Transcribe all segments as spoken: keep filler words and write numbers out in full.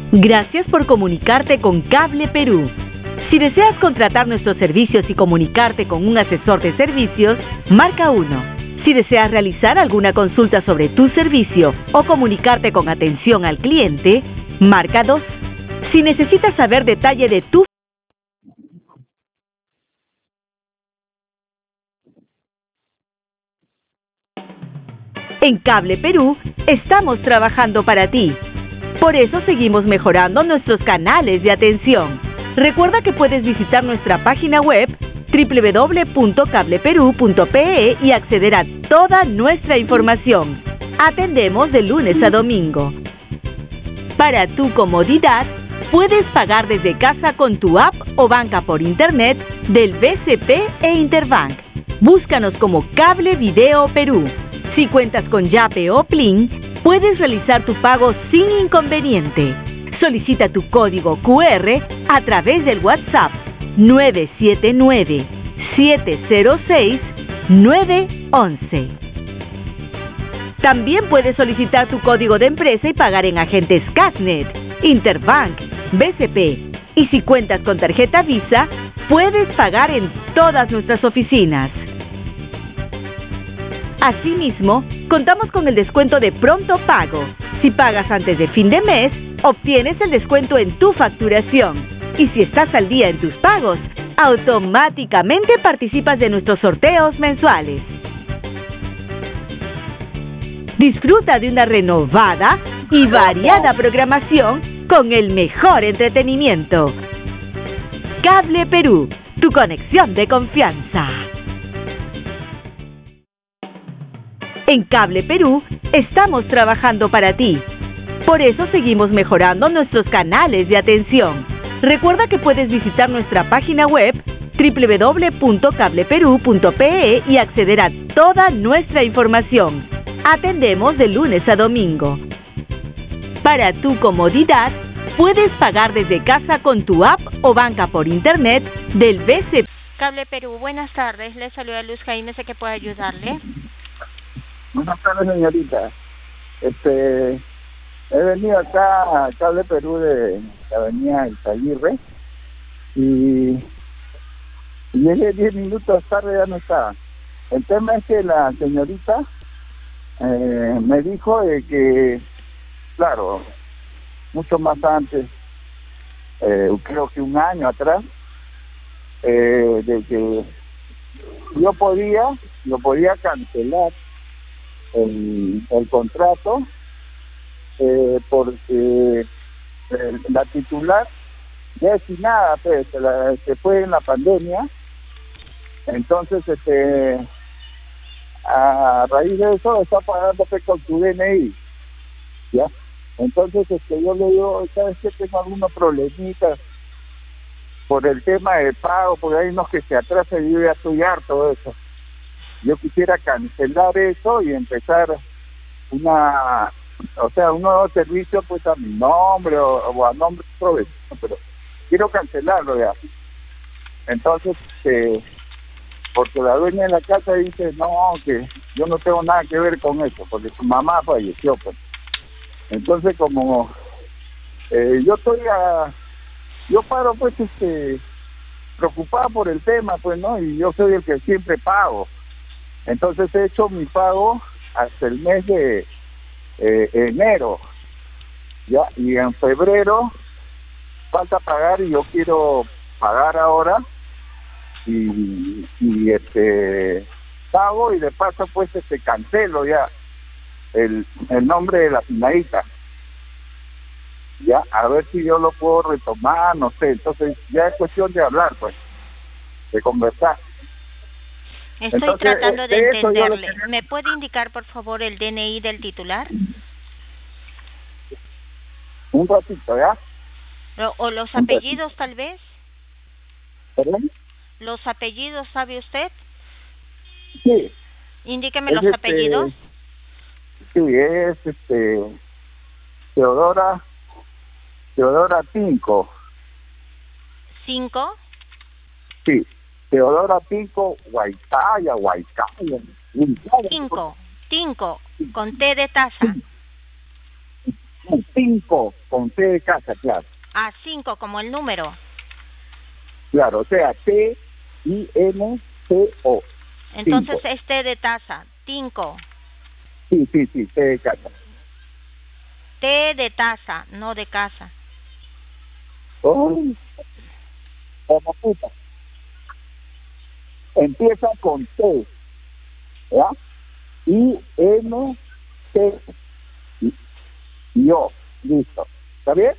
Gracias por comunicarte con Cable Perú. Si deseas contratar nuestros servicios y comunicarte con un asesor de servicios, marca uno. Si deseas realizar alguna consulta sobre tu servicio o comunicarte con atención al cliente, marca dos. Si necesitas saber detalle de tu En Cable Perú, estamos trabajando para ti. Por eso seguimos mejorando nuestros canales de atención. Recuerda que puedes visitar nuestra página web doble u doble u doble u punto cable perú punto pe e y acceder a toda nuestra información. Atendemos de lunes a domingo. Para tu comodidad, puedes pagar desde casa con tu app o banca por internet del B C P e Interbank. Búscanos como Cable Video Perú. Si cuentas con Yape o Plin, puedes realizar tu pago sin inconveniente. Solicita tu código cu erre a través del WhatsApp nueve siete nueve, siete cero seis, nueve uno uno. También puedes solicitar tu código de empresa y pagar en agentes Casnet, Interbank, B C P. Y si cuentas con tarjeta Visa, puedes pagar en todas nuestras oficinas. Asimismo, contamos con el descuento de pronto pago. Si pagas antes de fin de mes, obtienes el descuento en tu facturación. Y si estás al día en tus pagos, automáticamente participas de nuestros sorteos mensuales. Disfruta de una renovada y variada programación con el mejor entretenimiento. Cable Perú, tu conexión de confianza. En Cable Perú, estamos trabajando para ti. Por eso seguimos mejorando nuestros canales de atención. Recuerda que puedes visitar nuestra página web doble u doble u doble u punto cable perú punto pe e y acceder a toda nuestra información. Atendemos de lunes a domingo. Para tu comodidad, puedes pagar desde casa con tu app o banca por internet del B C P. Cable Perú, buenas tardes. Le saluda Luz Jaime, sé que puedo ayudarle. Buenas tardes, señorita. Este, he venido acá a Cable Perú de la avenida Izaguirre y, y llegué diez minutos tarde, ya no estaba. El tema es que la señorita eh, me dijo de que, claro, mucho más antes, eh, creo que un año atrás, eh, de que yo podía, yo podía cancelar el, el contrato eh, porque eh, la titular ya destinada pues, se, la, se fue en la pandemia. Entonces este a raíz de eso está pagando pues, con su D N I, ya. Entonces este yo le digo, sabes que tengo algunos problemitas por el tema de pago, porque hay unos que se atrasan y yo ya estoy harto de eso. Yo quisiera cancelar eso y empezar una, o sea, un nuevo servicio pues a mi nombre o, o a nombre de otro vecino, pero quiero cancelarlo ya. Entonces, eh, porque la dueña de la casa dice, no, que yo no tengo nada que ver con eso, porque su mamá falleció, pues. Entonces, como eh, yo estoy a, yo paro pues este preocupado por el tema, pues, ¿no? Y yo soy el que siempre pago. Entonces he hecho mi pago hasta el mes de eh, enero, ya, y en febrero falta pagar y yo quiero pagar ahora y, y este pago y de paso pues este cancelo ya el, el nombre de la finadita, ya, a ver si yo lo puedo retomar, no sé. Entonces ya es cuestión de hablar, pues, de conversar. Estoy Entonces, tratando de, de entenderle. quería... ¿Me puede indicar, por favor, el D N I del titular? Un ratito, ¿ya? O, o los Un apellidos, ratito. tal vez. ¿Perdón? ¿Los apellidos, sabe usted? Sí. Indíqueme Es los este... apellidos. Sí, es este... Teodora... Teodora Pinco. ¿Cinco? Sí. Teodora Pinco, Guaitaya, Guaitaya. Cinco. Cinco. Con T de taza. cinco, con T de casa, claro. Ah, cinco, como el número. Claro, o sea, T I N C O. Entonces Cinco. este de taza, cinco. Sí, sí, sí, T de casa. T de taza, no de casa. ¡Uy! Como puta. Empieza con T, ¿ya? I N C y O. Listo. ¿Está bien?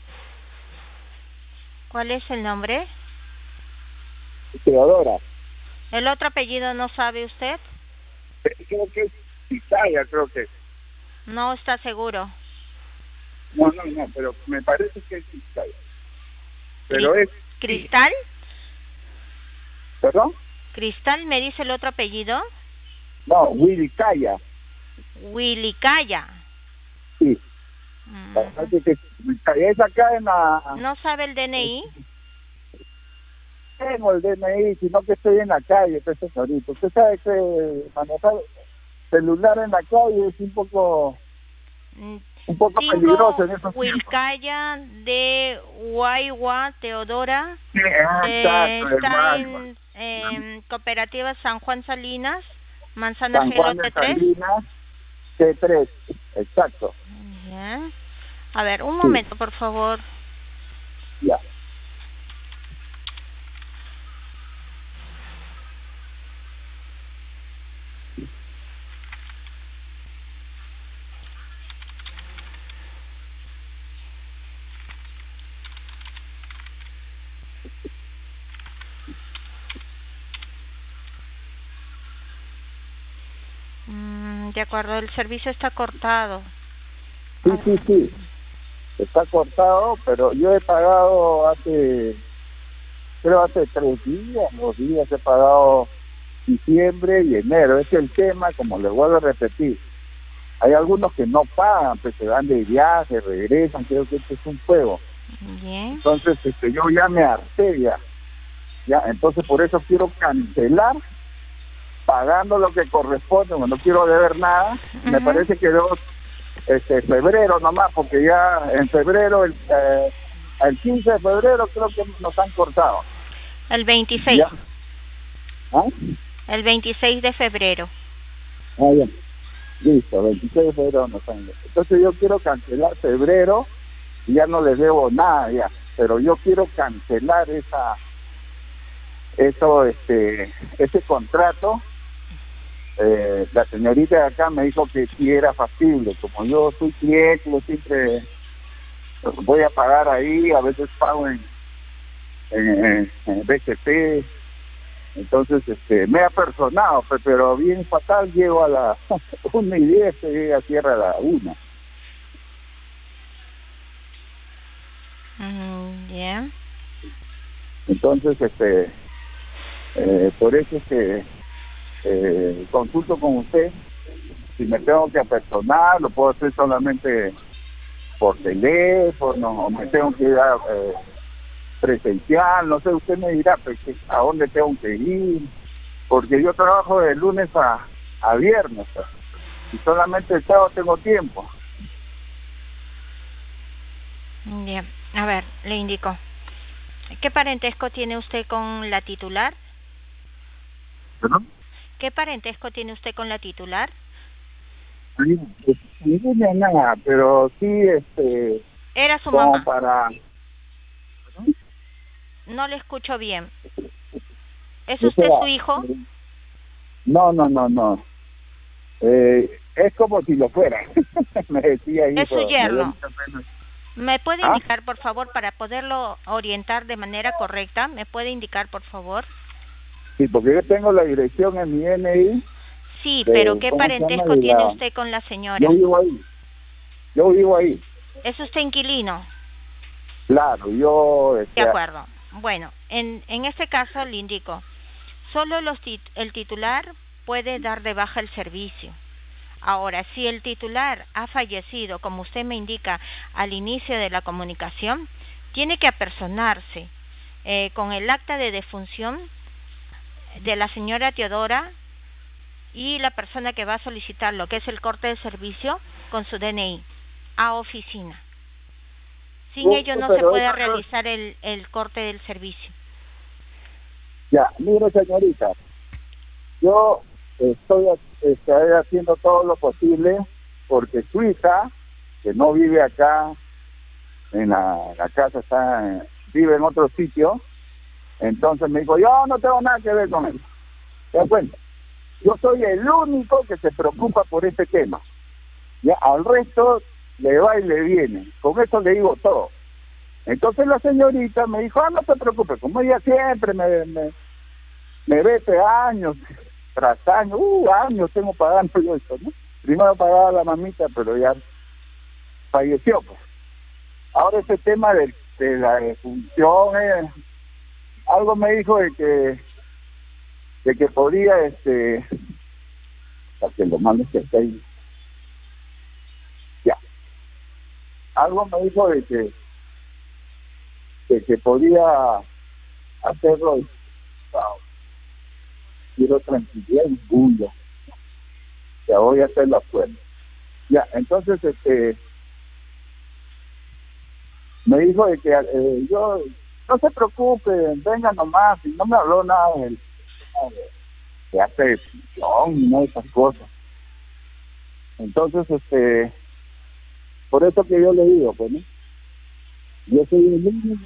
¿Cuál es el nombre? Teodora. ¿El otro apellido no sabe usted? Creo que es Italia, creo que. No está seguro. No, no, no, pero me parece que es Italia. Pero es... ¿Cristal? ¿Perdón? ¿Cristal me dice el otro apellido? No, Wilicaya. Wilicaya. Sí. Mm. Parece que es acá en la... ¿No sabe el D N I? Tengo el D N I, sino que estoy en la calle, pues, ahorita. Usted sabe que manejar celular en la calle es un poco... un poco peligroso en esos tiempos. Wilcaya de Guayua, Teodora. Sí, eh, exacto, está hermano. en eh, Cooperativa San Juan Salinas, Manzana San Juan Gelo de T tres. Salinas, T tres, exacto. Bien. A ver, un Sí. momento, por favor. Ya. Mm, de acuerdo, el servicio está cortado. Sí, sí, sí. Está cortado, pero yo he pagado hace, creo hace tres días, dos días he pagado diciembre y enero. Es el tema, como les vuelvo a repetir. Hay algunos que no pagan, pues se van de viaje, regresan, creo que este es un juego. Bien. Entonces, este, yo ya me harté ya. Ya, entonces por eso quiero cancelar pagando lo que corresponde, no quiero deber nada. Me Ujú. parece que debo este febrero nomás, porque ya en febrero, el, eh, el quince de febrero creo que nos han cortado. El veintiséis. ¿Ya? ¿Ah? El veintiséis de febrero. Ah, ya. Listo, veintiséis de febrero nos han... Entonces yo quiero cancelar febrero y ya no les debo nada ya, pero yo quiero cancelar esa eso este ese contrato. Eh, la señorita de acá me dijo que sí era factible, como yo soy cliente, yo siempre voy a pagar ahí, a veces pago en, en, en B C P, entonces este me ha personado, pues, pero bien fatal, llego a la una y diez, llegué a cierre a la una. Mm, bien. Entonces este eh, por eso es que eh, consulto con usted si me tengo que apersonar, lo puedo hacer solamente por teléfono, o me tengo que ir a, eh, presencial, no sé, usted me dirá pues, a dónde tengo que ir, porque yo trabajo de lunes a, a viernes, pues, y solamente el sábado tengo tiempo. Bien. A ver, le indico. ¿Qué parentesco tiene usted con la titular? ¿Perdón? ¿Qué parentesco tiene usted con la titular? Sí, pues, ninguna nada, pero sí, este, Era su como mamá. para... No le escucho bien. ¿Es O usted sea, su hijo? no, no, no, no. Eh, es como si lo fuera. Me decía ahí, Es su pero me dio yerno. mucha pena. ¿Me puede ¿Ah? indicar, por favor, para poderlo orientar de manera correcta? ¿Me puede indicar, por favor? Sí, porque yo tengo la dirección en mi N I. Sí, de- pero ¿qué ¿cómo se llama? parentesco De tiene la- usted con la señora? Yo vivo ahí. Yo vivo ahí. ¿Es usted inquilino? Claro, yo... De Este, acuerdo. Bueno, en, en este caso le indico, solo los tit- el titular puede dar de baja el servicio. Ahora, si el titular ha fallecido, como usted me indica al inicio de la comunicación, tiene que apersonarse eh, con el acta de defunción de la señora Teodora y la persona que va a solicitar lo que es el corte de servicio con su D N I. a oficina. Sin Uh, ello no pero se puede eso- realizar el, el corte del servicio. Ya, mire señorita, yo estoy, estoy haciendo todo lo posible porque su hija, que no vive acá en la, la casa, está en- vive en otro sitio, entonces me dijo, yo no tengo nada que ver con él. ¿Te das cuenta? Yo soy el único que se preocupa por este tema. Ya, al resto le va y le viene. Con eso le digo todo. Entonces la señorita me dijo, ah, no te preocupes, como ella siempre me, me, me vete años tras años, uh, años tengo pagando yo esto, ¿no? Primero pagaba la mamita, pero ya falleció, pues. Ahora este tema de, de la defunción, eh, algo me dijo de que de que podía, este, para que lo malo es que está ahí, ya, algo me dijo de que de que podía hacerlo, wow, quiero tranquilidad y bullo, ya voy a hacer la prueba. Ya, entonces, este, me dijo de que eh, yo, no se preocupe, venga nomás, y no me habló nada de, de hacer defunción ni nada de esas cosas. Entonces, este, por eso que yo le digo, pues, ¿no? Yo soy el único,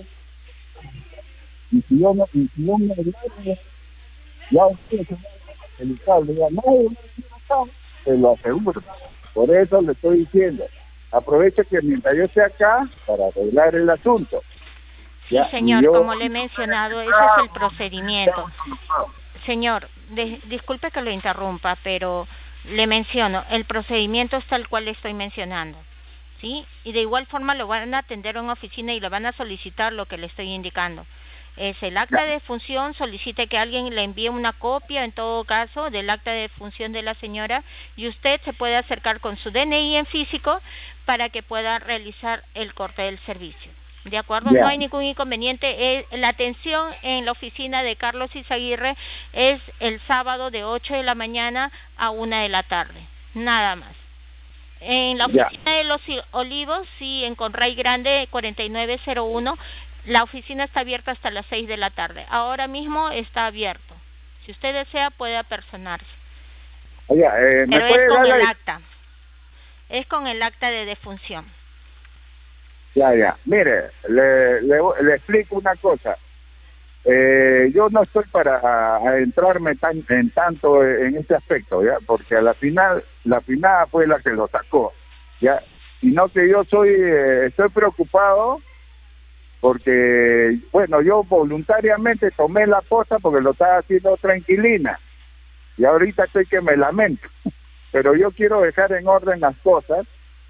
y si yo no, y si yo me agrego, ya usted se va a el cable, ya no, se lo aseguro. Por eso le estoy diciendo, aproveche que mientras yo esté acá, para arreglar el asunto. Sí, Ya, señor, y yo- como le he mencionado, ese es el procedimiento. Señor, de- disculpe que lo interrumpa, pero le menciono, el procedimiento es tal cual le estoy mencionando, ¿sí? Y de igual forma lo van a atender a una oficina y le van a solicitar lo que le estoy indicando. Es el acta de defunción, solicite que alguien le envíe una copia, en todo caso, del acta de defunción de la señora, y usted se puede acercar con su D N I en físico para que pueda realizar el corte del servicio. ¿De acuerdo? Ya. No hay ningún inconveniente. Eh, la atención en la oficina de Carlos Izaguirre es el sábado de ocho de la mañana a una de la tarde. Nada más. En la Ya. oficina de Los Olivos, sí, en Conray Grande cuarenta y nueve cero uno, la oficina está abierta hasta las seis de la tarde. Ahora mismo está abierto. Si usted desea, puede apersonarse. Oye, eh, ¿me Pero puede es con dar el la... acta. Es con el acta de defunción. Ya, ya. Mire, le, le, le explico una cosa. Eh, yo no estoy para adentrarme tan, en tanto en este aspecto, ya, porque a la final, la finada fue la que lo sacó, ya, sino que yo soy, eh, estoy preocupado porque, bueno, yo voluntariamente tomé la posta porque lo estaba haciendo otra inquilina y ahorita estoy que me lamento, pero yo quiero dejar en orden las cosas.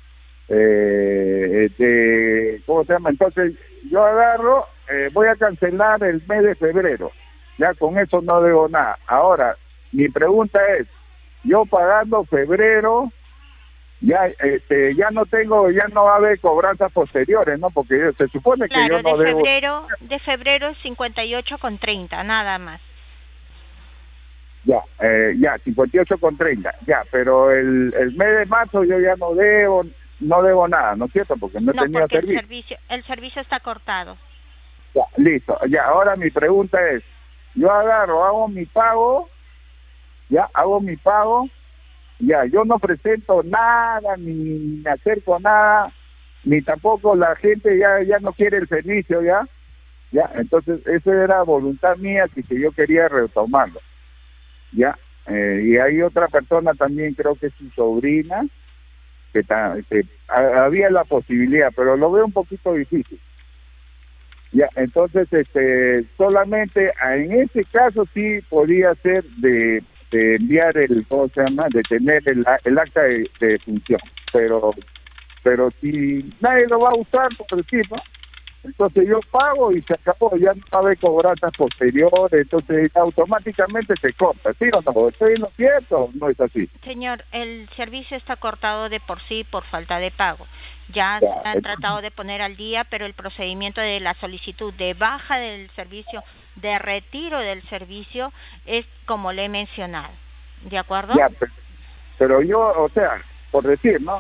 Eh, de, ¿cómo se llama? Entonces yo agarro, eh, voy a cancelar el mes de febrero, ya con eso no debo nada. Ahora, mi pregunta es, yo pagando febrero, ya este ya no tengo, ya no va a haber cobranzas posteriores, ¿no? Porque yo- se supone que Claro, yo no de debo... febrero, de febrero es cincuenta y ocho con treinta, nada más. Ya, eh, ya, cincuenta y ocho con treinta, ya, pero el, el mes de marzo yo ya no debo, no debo nada, ¿no es cierto? Porque no he No, tenido porque el servicio. servicio, el servicio está cortado. Ya, listo. Ya, ahora mi pregunta es, yo agarro, hago mi pago, ya, hago mi pago, ya, yo no presento nada, ni me acerco a nada, ni tampoco la gente ya ya no quiere el servicio, ya, ya, entonces eso era voluntad mía, así que yo quería retomarlo, ya, eh, y hay otra persona también, creo que es su sobrina, que, ta, que a, había la posibilidad, pero lo veo un poquito difícil. Ya, entonces, este, solamente a- en ese caso sí podía ser de, de enviar el, ¿cómo se llama? De tener el, a- el acta de, de función, pero, pero si nadie lo va a usar, por decir, ¿no? Entonces yo pago y se acabó, ya no va a haber cobranzas posteriores, entonces automáticamente se corta, ¿sí o no? ¿Estoy en lo cierto? No es así. Señor, el servicio está cortado de por sí por falta de pago. Ya Ya, han entonces- tratado de poner al día, pero el procedimiento de la solicitud de baja del servicio, de retiro del servicio, es como le he mencionado. ¿De acuerdo? Ya, pero, pero yo, o sea, por decir, ¿no?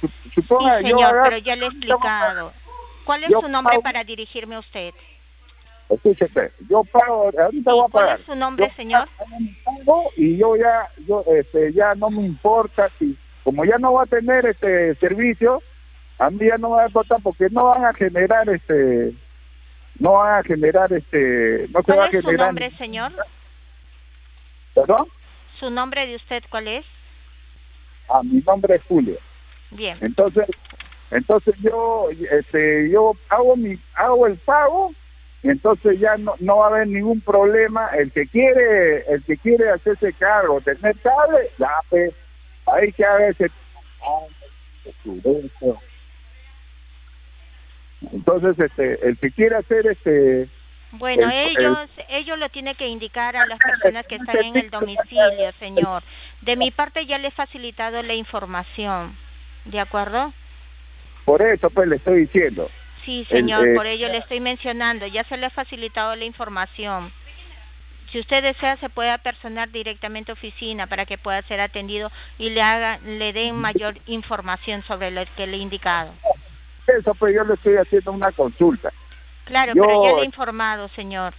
suponga, sí, yo señor, agarro- pero ya le he explicado. ¿Cuál es yo su nombre pago- para dirigirme a usted? Escúcheme, yo pago, ahorita voy a ¿Cuál pagar. es su nombre, Yo señor? pago y yo ya, yo, este, ya no me importa si, como ya no va a tener este servicio, a mí ya no me va a importar porque no van a generar este, no van a generar este, no se va a ¿Cuál es su generar. nombre, señor? ¿Perdón? ¿Su nombre de usted cuál es? Ah, mi nombre es Julio. Bien. Entonces, entonces yo, este, yo hago mi, hago el pago, y entonces ya no, no va a haber ningún problema. El que quiere, el que quiere hacerse cargo, tener cable, ya pues, ahí que haga ese. Entonces, este, el que quiere hacer este. Bueno, el- ellos, ellos lo tienen que indicar a las personas que están en el domicilio, señor. De mi parte ya le he facilitado la información, ¿de acuerdo? Por eso, pues, le estoy diciendo. Sí, El, señor, eh, por ello le estoy mencionando, ya se le ha facilitado la información. Si usted desea, se puede apersonar directamente a oficina para que pueda ser atendido y le haga, le den mayor información sobre lo que le he indicado. Eso, pues, yo le estoy haciendo una consulta. Claro, Yo- pero ya le he informado, señor.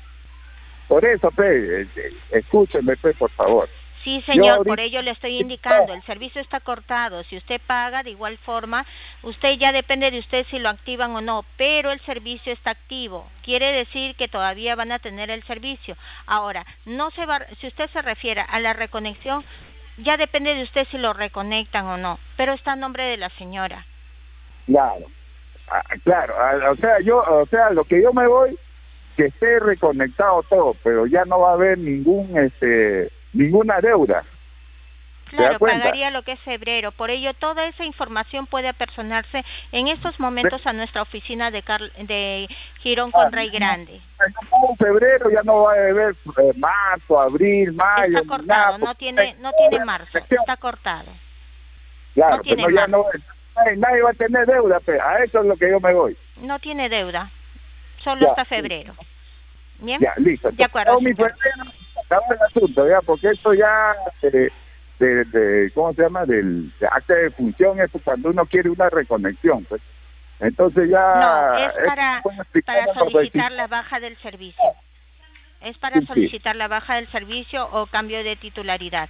Por eso, pues, eh, escúcheme, pues, por favor. Sí, señor, ahorita- por ello le estoy indicando, el servicio está cortado, si usted paga de igual forma, usted ya depende de usted si lo activan o no, pero el servicio está activo, quiere decir que todavía van a tener el servicio. Ahora, no se va, si usted se refiere a la reconexión, ya depende de usted si lo reconectan o no, pero está a nombre de la señora. Claro, ah, claro, ah, o sea, yo, o sea, lo que yo me voy, que esté reconectado todo, pero ya no va a haber ningún, este, ninguna deuda. ¿Se da Claro, cuenta? pagaría lo que es febrero. Por ello, toda esa información puede apersonarse en estos momentos a nuestra oficina de Car de Girón Ah, con Rey Grande. En febrero ya no va a haber eh, marzo, abril, mayo, Está ni cortado, nada, no porque- tiene no tiene marzo, está cortado. Claro, no tiene pero ya no, marzo. nadie, nadie va a tener deuda, pues, a eso es lo que yo me voy. No tiene deuda, solo Ya, hasta sí. febrero. ¿Bien? Ya, listo. De acuerdo, Todo mi señor. febrero, acabó el asunto, ya, porque esto ya, eh, de, de, ¿cómo se llama? Del de acta de función, es cuando uno quiere una reconexión, pues. Entonces ya... No, es esto para, puedo explicar para a los solicitar vecinos. la baja del servicio. Es para Sí, sí. solicitar la baja del servicio o cambio de titularidad.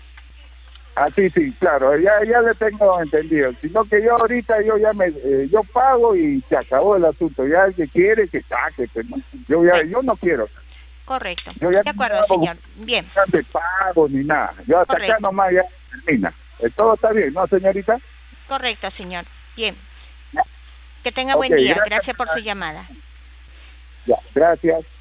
Ah, sí, sí, claro, ya ya le tengo entendido. Sino que yo ahorita yo ya me, eh, yo pago y se acabó el asunto. Ya el que quiere que saque, pues, ¿no? Yo ya, yo no quiero. Correcto. Yo ya De acuerdo, no hago señor. Bien. de pago ni nada. Yo hasta acá Correcto. nomás ya termina. Eh, Todo está bien, ¿no, señorita? Correcto, señor. Bien. Que tenga Ok, buen día. gracias. Gracias por su llamada. Ya, gracias.